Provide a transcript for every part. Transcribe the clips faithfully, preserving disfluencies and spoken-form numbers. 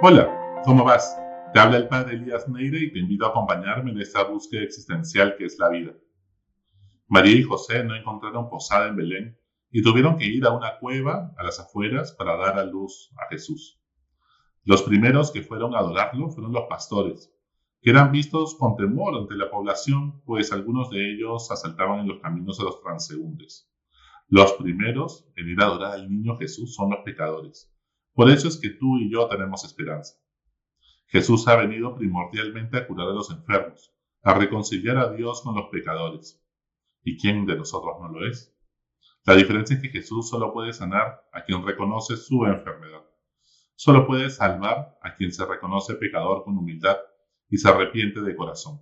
Hola, ¿cómo vas? Te habla el padre Elías Neire y te invito a acompañarme en esta búsqueda existencial que es la vida. María y José no encontraron posada en Belén y tuvieron que ir a una cueva a las afueras para dar a luz a Jesús. Los primeros que fueron a adorarlo fueron los pastores, que eran vistos con temor ante la población, pues algunos de ellos asaltaban en los caminos a los transeúntes. Los primeros en ir a adorar al niño Jesús son los pecadores. Por eso es que tú y yo tenemos esperanza. Jesús ha venido primordialmente a curar a los enfermos, a reconciliar a Dios con los pecadores. ¿Y quién de nosotros no lo es? La diferencia es que Jesús solo puede sanar a quien reconoce su enfermedad. Solo puede salvar a quien se reconoce pecador con humildad y se arrepiente de corazón.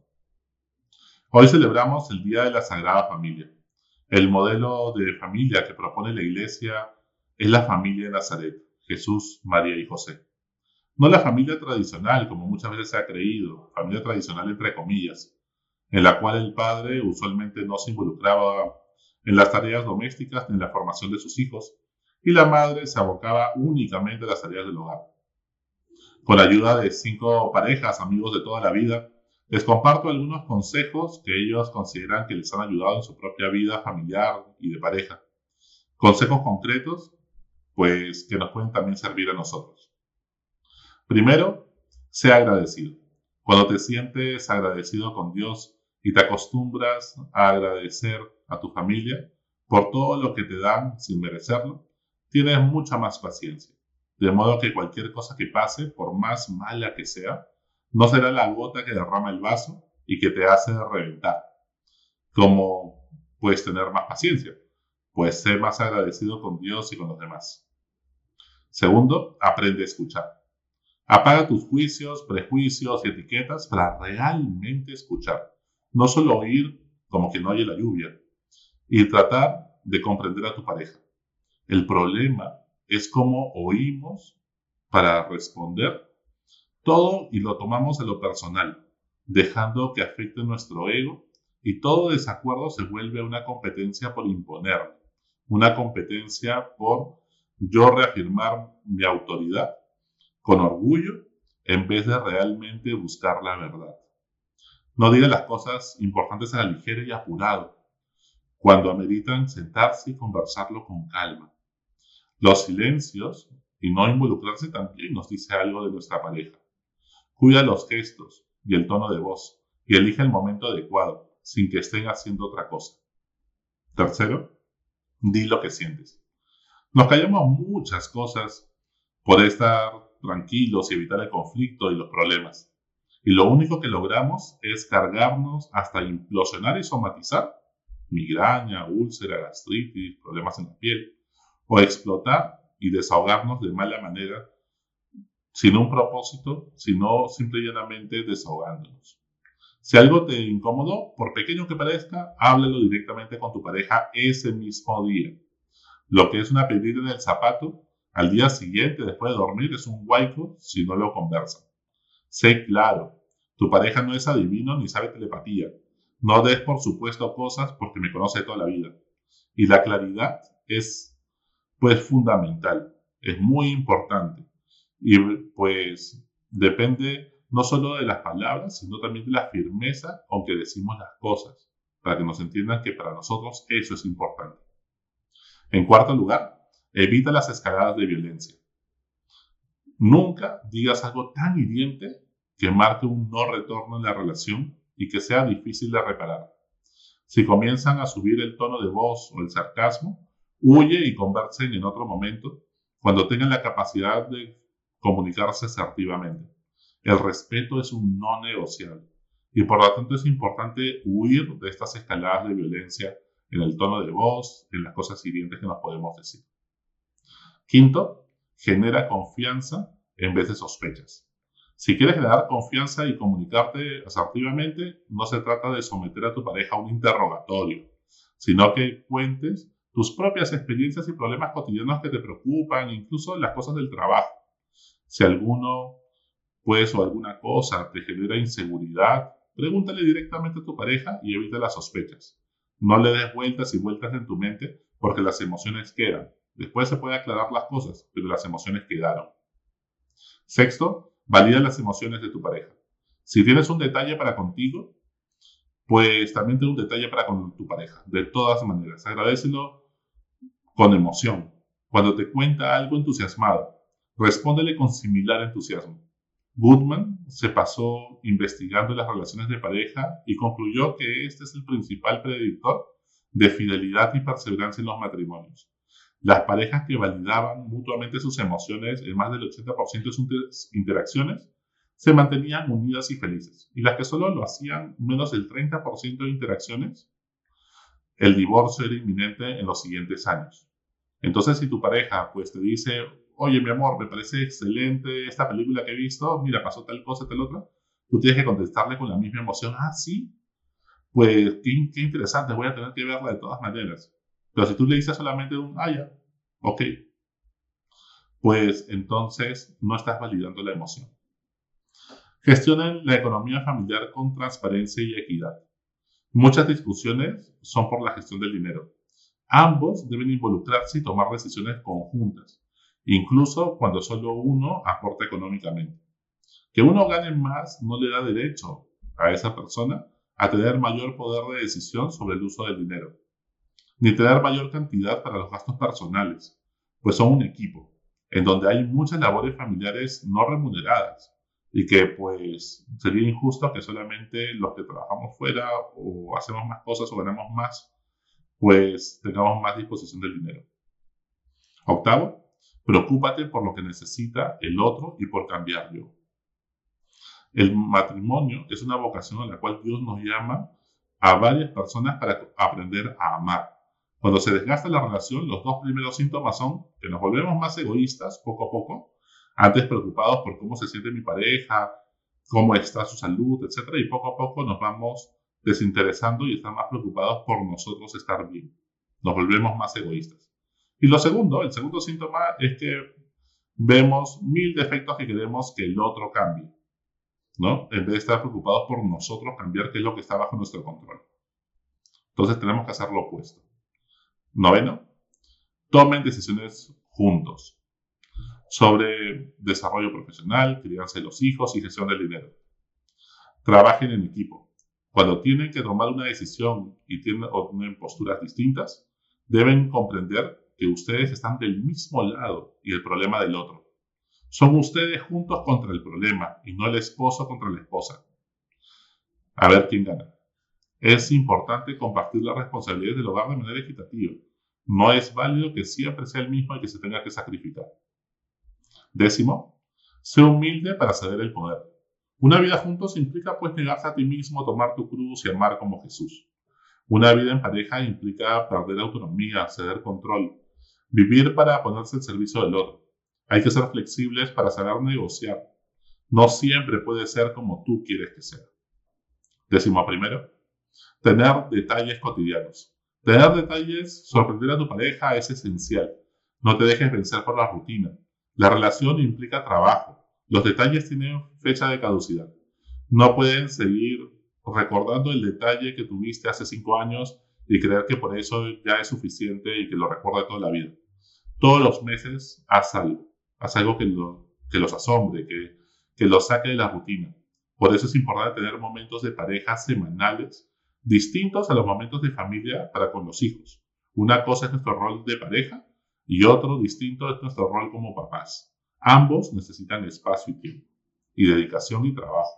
Hoy celebramos el Día de la Sagrada Familia. El modelo de familia que propone la Iglesia es la familia de Nazaret, Jesús, María y José. No la familia tradicional, como muchas veces se ha creído, familia tradicional entre comillas, en la cual el padre usualmente no se involucraba en las tareas domésticas ni en la formación de sus hijos, y la madre se abocaba únicamente a las tareas del hogar. Con la ayuda de cinco parejas, amigos de toda la vida, les comparto algunos consejos que ellos consideran que les han ayudado en su propia vida familiar y de pareja. Consejos concretos, pues que nos pueden también servir a nosotros. Primero, sea agradecido. Cuando te sientes agradecido con Dios y te acostumbras a agradecer a tu familia por todo lo que te dan sin merecerlo, tienes mucha más paciencia. De modo que cualquier cosa que pase, por más mala que sea, no será la gota que derrama el vaso y que te hace reventar. ¿Cómo puedes tener más paciencia? Pues sé más agradecido con Dios y con los demás. Segundo, aprende a escuchar. Apaga tus juicios, prejuicios y etiquetas para realmente escuchar. No solo oír como que no oye la lluvia. Y tratar de comprender a tu pareja. El problema es cómo oímos para responder todo y lo tomamos a lo personal, dejando que afecte nuestro ego, y todo desacuerdo se vuelve una competencia por imponer, una competencia por yo reafirmar mi autoridad con orgullo en vez de realmente buscar la verdad. No diga las cosas importantes a la ligera y apurado, cuando ameritan sentarse y conversarlo con calma. Los silencios y no involucrarse también nos dice algo de nuestra pareja. Cuida los gestos y el tono de voz y elige el momento adecuado sin que estén haciendo otra cosa. Tercero, di lo que sientes. Nos callamos muchas cosas por estar tranquilos y evitar el conflicto y los problemas. Y lo único que logramos es cargarnos hasta implosionar y somatizar migraña, úlcera, gastritis, problemas en la piel, o explotar y desahogarnos de mala manera sin un propósito, sino simple y llanamente desahogándonos. Si algo te incomodó, por pequeño que parezca, háblalo directamente con tu pareja ese mismo día. Lo que es una pedida en el zapato, al día siguiente, después de dormir, es un huaico si no lo conversan. Sé claro, tu pareja no es adivino ni sabe telepatía. No des por supuesto cosas porque me conoce toda la vida. Y la claridad es, pues, fundamental, es muy importante. Y pues depende no solo de las palabras, sino también de la firmeza con que decimos las cosas, para que nos entiendan que para nosotros eso es importante. En cuarto lugar, evita las escaladas de violencia. Nunca digas algo tan hiriente que marque un no retorno en la relación y que sea difícil de reparar. Si comienzan a subir el tono de voz o el sarcasmo, huye y conversen en otro momento cuando tengan la capacidad de comunicarse asertivamente. El respeto es un no negociable y por lo tanto es importante huir de estas escaladas de violencia en el tono de voz, en las cosas hirientes que nos podemos decir. Quinto, genera confianza en vez de sospechas. Si quieres generar confianza y comunicarte asertivamente, no se trata de someter a tu pareja a un interrogatorio, sino que cuentes tus propias experiencias y problemas cotidianos que te preocupan, incluso las cosas del trabajo. Si alguno, pues, o alguna cosa te genera inseguridad, pregúntale directamente a tu pareja y evita las sospechas. No le des vueltas y vueltas en tu mente porque las emociones quedan. Después se puede aclarar las cosas, pero las emociones quedaron. Sexto, Valida las emociones de tu pareja. Si tienes un detalle para contigo, pues también ten un detalle para con tu pareja. De todas maneras, agradécelo con emoción. Cuando te cuenta algo entusiasmado, respóndele con similar entusiasmo. Goodman se pasó investigando las relaciones de pareja y concluyó que este es el principal predictor de fidelidad y perseverancia en los matrimonios. Las parejas que validaban mutuamente sus emociones en más del ochenta por ciento de sus interacciones se mantenían unidas y felices. Y las que solo lo hacían menos del treinta por ciento de interacciones, el divorcio era inminente en los siguientes años. Entonces, si tu pareja pues te dice, oye, mi amor, me parece excelente esta película que he visto, mira, pasó tal cosa, tal otra, tú tienes que contestarle con la misma emoción, ah, sí, pues qué, qué interesante, voy a tener que verla de todas maneras. Pero si tú le dices solamente un, ah, ya, ok, pues entonces no estás validando la emoción. Gestionen la economía familiar con transparencia y equidad. Muchas discusiones son por la gestión del dinero. Ambos deben involucrarse y tomar decisiones conjuntas, incluso cuando solo uno aporta económicamente. Que uno gane más no le da derecho a esa persona a tener mayor poder de decisión sobre el uso del dinero, ni tener mayor cantidad para los gastos personales, pues son un equipo, en donde hay muchas labores familiares no remuneradas, y que pues sería injusto que solamente los que trabajamos fuera o hacemos más cosas o ganamos más, pues tengamos más disposición del dinero. Octavo, preocúpate por lo que necesita el otro y por cambiarlo. El matrimonio es una vocación a la cual Dios nos llama a varias personas para aprender a amar. Cuando se desgasta la relación, los dos primeros síntomas son que nos volvemos más egoístas poco a poco, antes preocupados por cómo se siente mi pareja, cómo está su salud, etcétera, y poco a poco nos vamos desinteresando y estamos más preocupados por nosotros estar bien. Nos volvemos más egoístas. Y lo segundo, el segundo síntoma es que vemos mil defectos que queremos que el otro cambie, ¿no? En vez de estar preocupados por nosotros cambiar qué es lo que está bajo nuestro control. Entonces tenemos que hacer lo opuesto. Noveno, tomen decisiones juntos sobre desarrollo profesional, crianza de los hijos y gestión del dinero. Trabajen en equipo. Cuando tienen que tomar una decisión y tienen, o tienen posturas distintas, deben comprender que ustedes están del mismo lado y el problema del otro. Son ustedes juntos contra el problema y no el esposo contra la esposa. A ver quién gana. Es importante compartir las responsabilidades del hogar de manera equitativa. No es válido que siempre sea el mismo el que se tenga que sacrificar. Décimo, sé humilde para ceder el poder. Una vida juntos implica pues negarse a ti mismo, tomar tu cruz y amar como Jesús. Una vida en pareja implica perder autonomía, ceder control, vivir para ponerse al servicio del otro. Hay que ser flexibles para saber negociar. No siempre puede ser como tú quieres que sea. Décimo primero, tener detalles cotidianos. Tener detalles, sorprender a tu pareja es esencial. No te dejes vencer por la rutina. La relación implica trabajo. Los detalles tienen fecha de caducidad. No pueden seguir recordando el detalle que tuviste hace cinco años y creer que por eso ya es suficiente y que lo recuerde toda la vida. Todos los meses haz algo. Haz algo que, lo, que los asombre, que, que los saque de la rutina. Por eso es importante tener momentos de pareja semanales distintos a los momentos de familia para con los hijos. Una cosa es nuestro rol de pareja y otro distinto es nuestro rol como papás. Ambos necesitan espacio y tiempo, y dedicación y trabajo.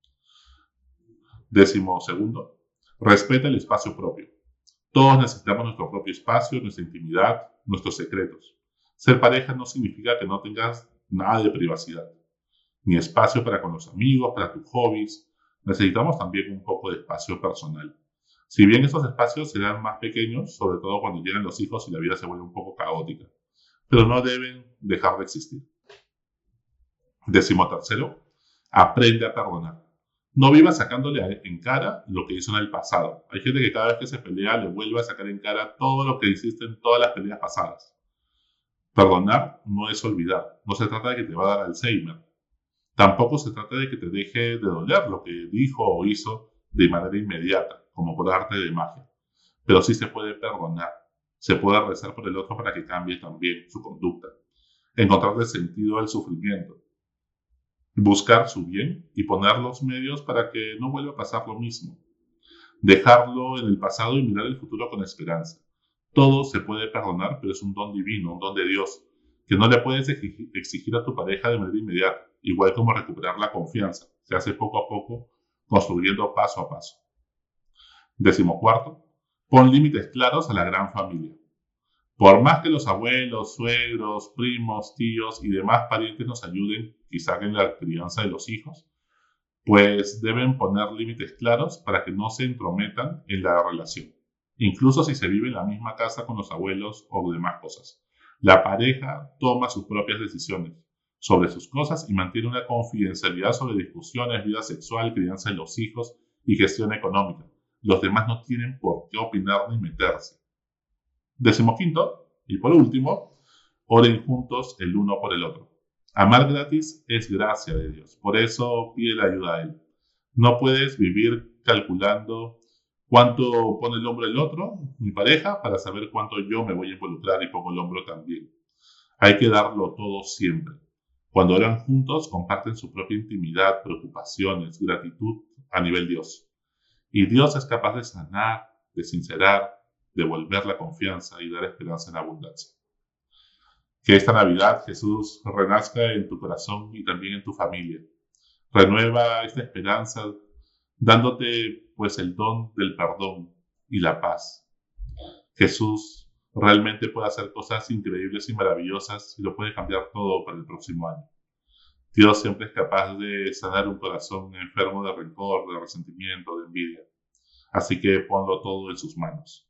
Décimo segundo, respeta el espacio propio. Todos necesitamos nuestro propio espacio, nuestra intimidad, nuestros secretos. Ser pareja no significa que no tengas nada de privacidad, ni espacio para con los amigos, para tus hobbies. Necesitamos también un poco de espacio personal. Si bien esos espacios serán más pequeños, sobre todo cuando llegan los hijos y la vida se vuelve un poco caótica, pero no deben dejar de existir. Décimo tercero, aprende a perdonar. No vivas sacándole en cara lo que hizo en el pasado. Hay gente que cada vez que se pelea le vuelve a sacar en cara todo lo que hiciste en todas las peleas pasadas. Perdonar no es olvidar. No se trata de que te va a dar Alzheimer. Tampoco se trata de que te deje de doler lo que dijo o hizo de manera inmediata, como por arte de magia. Pero sí se puede perdonar. Se puede rezar por el otro para que cambie también su conducta. Encontrarle sentido al sufrimiento. buscar su bien y poner los medios para que no vuelva a pasar lo mismo. Dejarlo en el pasado y mirar el futuro con esperanza. Todo se puede perdonar, pero es un don divino, un don de Dios, que no le puedes exigir a tu pareja de manera inmediata, igual como recuperar la confianza. Se hace poco a poco, construyendo paso a paso. Decimocuarto, pon límites claros a la gran familia. Por más que los abuelos, suegros, primos, tíos y demás parientes nos ayuden, quizá en la crianza de los hijos, pues deben poner límites claros para que no se entrometan en la relación, incluso si se vive en la misma casa con los abuelos o demás cosas. La pareja toma sus propias decisiones sobre sus cosas y mantiene una confidencialidad sobre discusiones, vida sexual, crianza de los hijos y gestión económica. Los demás no tienen por qué opinar ni meterse. Decimoquinto, y por último, oren juntos el uno por el otro. Amar gratis es gracia de Dios, por eso pide la ayuda a Él. No puedes vivir calculando cuánto pone el hombro el otro, mi pareja, para saber cuánto yo me voy a involucrar y pongo el hombro también. Hay que darlo todo siempre. Cuando oran juntos, comparten su propia intimidad, preocupaciones, gratitud a nivel Dios. Y Dios es capaz de sanar, de sincerar, devolver la confianza y dar esperanza en abundancia. Que esta Navidad Jesús renazca en tu corazón y también en tu familia. Renueva esta esperanza dándote pues el don del perdón y la paz. Jesús realmente puede hacer cosas increíbles y maravillosas y lo puede cambiar todo para el próximo año. Dios siempre es capaz de sanar un corazón enfermo de rencor, de resentimiento, de envidia. Así que ponlo todo en sus manos.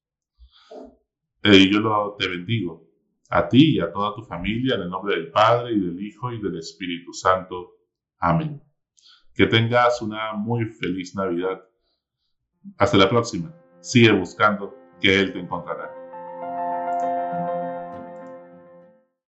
Y yo lo, te bendigo, a ti y a toda tu familia, en el nombre del Padre, y del Hijo, y del Espíritu Santo. Amén. Que tengas una muy feliz Navidad. Hasta la próxima. Sigue buscando, que Él te encontrará.